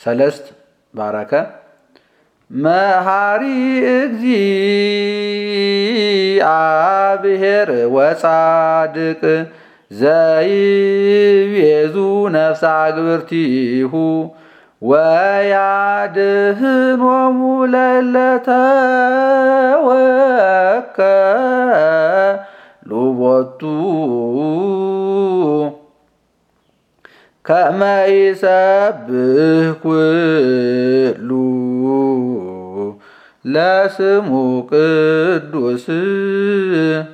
ሰለስት ባረከ መሐሪ እግዚአብሔር ወጻድቅ ዘይቤዙ ነፍሳ ግብርቲሁ ወያድኅኖሙ ለእለ ተወከሉ ቦቱ ከመ ይሰብሕ ኩሉ ለስሙ ቅዱስ